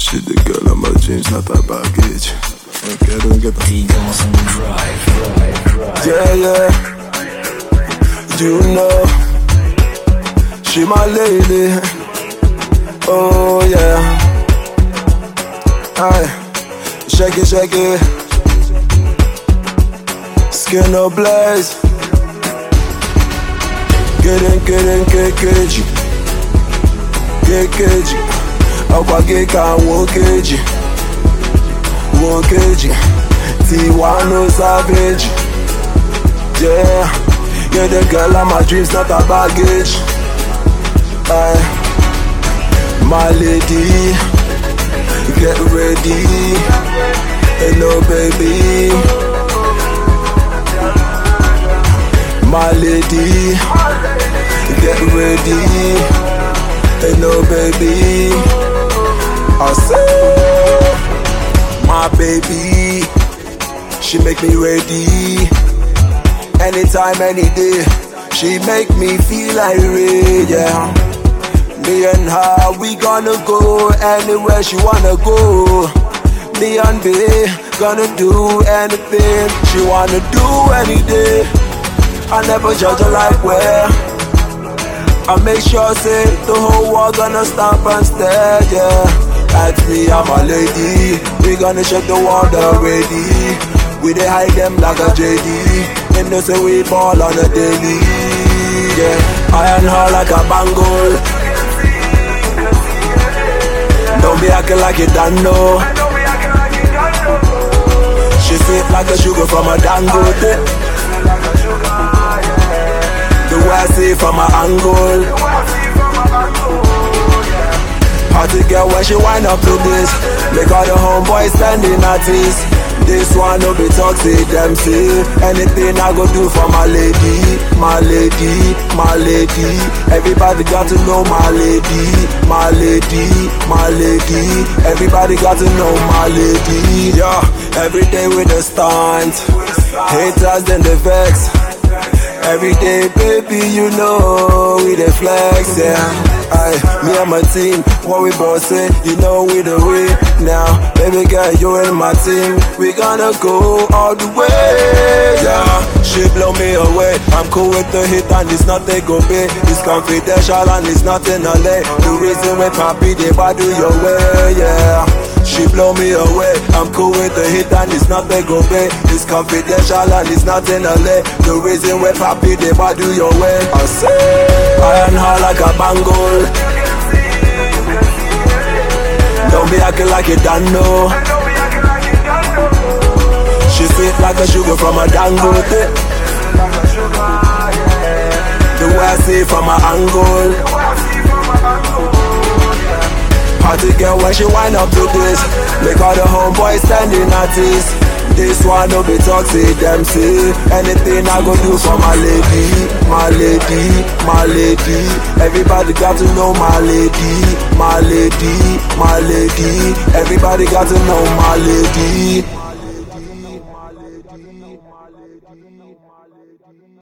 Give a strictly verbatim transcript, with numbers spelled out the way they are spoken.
She the girl of my dreams, not a baggage. Okay, don't get that. He goes on drive, drive, drive. Yeah, yeah. You know, she my lady. Oh yeah. Aye, shake it, shake it. Skin no blaze. Get in, get in, get kg. Get kg. Akwa get can one kg. One kg. T one no savage. Yeah. You're the girl of my dreams, not a baggage. Aye. My lady, get ready. Hello baby. My lady, get ready. Hello baby. I say, my baby, she make me ready. Anytime, any day, she make me feel like rain, yeah. Me and her, we gonna go anywhere she wanna go. Me and B, gonna do anything she wanna do any day. I never judge her like where. I make sure, say, the whole world gonna stop and stare, yeah. Ask me, I'm a lady, we gonna shake the world already. We dey hide them like a J D. And they say we ball on a daily. Yeah, I and her like a bangle. Don't be acting like you don't know. She sweet like a sugar from a Dangote. The way I see it from my angle. Party girl when she wind up to this. Make all the homeboys standing at ease. This one no be toxic, them say. Anything I go do for my lady, my lady, my lady. Everybody got to know my lady, my lady, my lady. Everybody got to know my lady. Yeah, every day with the stunt. Haters then they vex. Every day, baby, you know we the flex, yeah. Aye, me and my team, what we both say, you know we the way now. Baby girl, you and my team, we gonna go all the way, yeah. She blow me away, I'm cool with the hit and it's not they go pay. It's confidential and it's not in L A. The reason we happy, they bad do your way, yeah. She blow me away, I'm cool with the hit and it's not they go pay. It's confidential and it's not in L A. The reason we're happy, they might do your way. I say, I and her like a bangle. Don't be acting like you don't know. She sweet like a sugar from a Dangote. The way I see it from my angle. Party girl when she wind up to this. Make all the homeboys standing at ease. This one no be toxic, them say. Anything I go do for my lady, my lady, my lady. Everybody got to know my lady, my lady, my lady. Everybody got to know my lady.